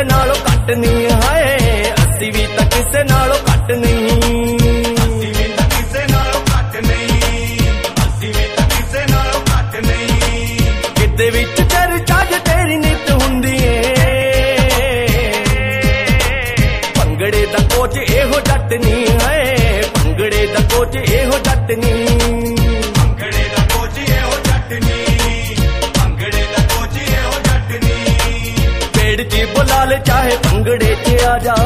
नालों घट नहीं हाय, अस्सी भी तां किसे नालों घट नहीं, अस्सी भी तां किसे नालों घट नहीं, अस्सी भी तां किसे नालों घट नहीं। किते विच चर्चा ज तेरी नित हुंदी ए, भंगड़े दा कोच एहो जट नहीं है, भंगड़े दा कोच एहो जट नहीं, भंगड़े दा कोच एहो जट नहीं, भंगड़े दा कोच एहो जट नहीं। पेड़ च बुला ले चाहे भंगड़े च आ जा,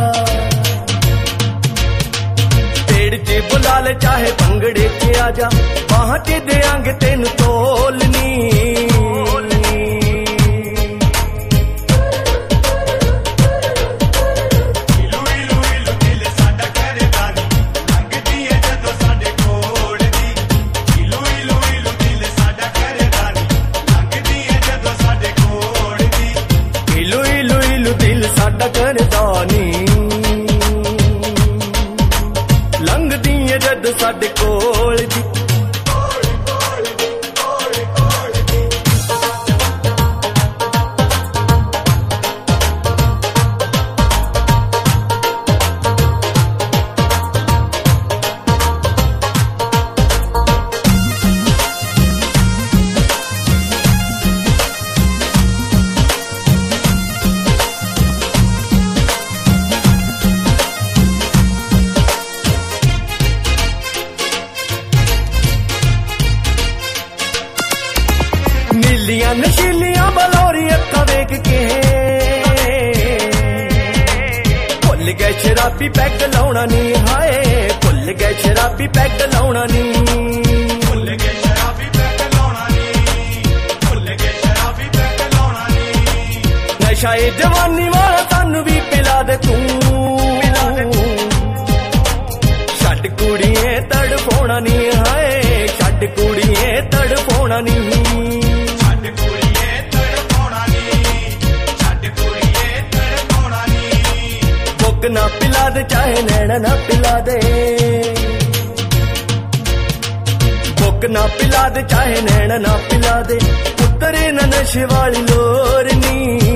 पेड़ च बुला ले चाहे भंगड़े च आ जा, बाहां च देंगे तेन तोलनी। दिल साडा करदा नी लंघदी ऐ जद साडे कोल दी, नीलियां नशीलियां बलौरी अक्खां वेख के भुल गए शराबी पैग लाउणा नी हाय, भुल गए शराबी पैग लाउणा नी, भुल गए शराबी पैग लाउणा नी, भुल गए शराबी पैग लाउणा नी। नशा ए जवानी वाला सानू भी पिला दे तू, छड्ड कुड़िए तड़फोणा नी हाय, छड्ड कुड़िए तड़फोणा नी, ना पिला दे चाहे नैना ना पिला दे, बुक ना पिला दे चाहे नैना ना पिला दे, उतरे ना नशे वाली लोरनी।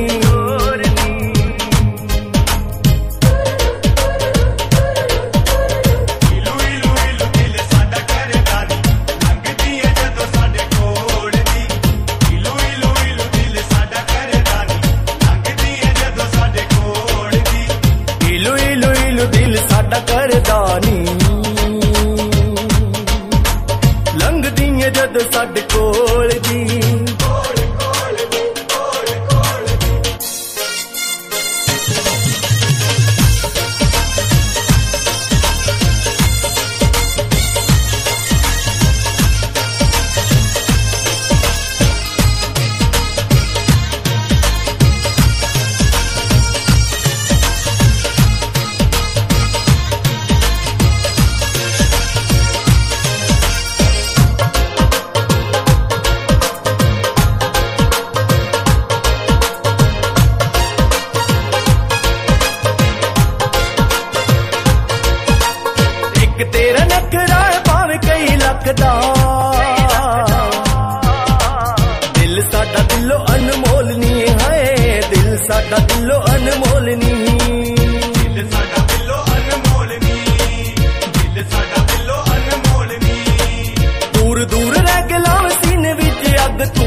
दिल साडा करदा नी लंघदी ऐ जद साडे कोल दी, तेरा नखरा भावे कई लख दा, दिल साडा दिलों अनमोल नी है, दिल साडा दिलों अनमोल नी, दिल साडा दिलों अनमोल नी, दिल साडा दिलों अनमोल नी। दूर दूर रह के लाव सीने विच अग तू,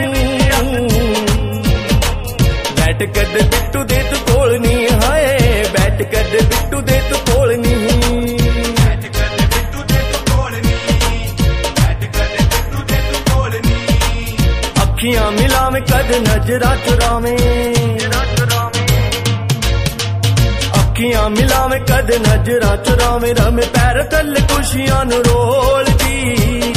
बैठ कद बिट्टू दे तू कोल नी हाय, बैठ कद बिट्टू दे तू कोल नी, अखियां मिलावे कद नजरा चुरावे, अखियां मिलावे कद नजरा चुरावे, रमे पैर तल खुशियां नू रोल दी।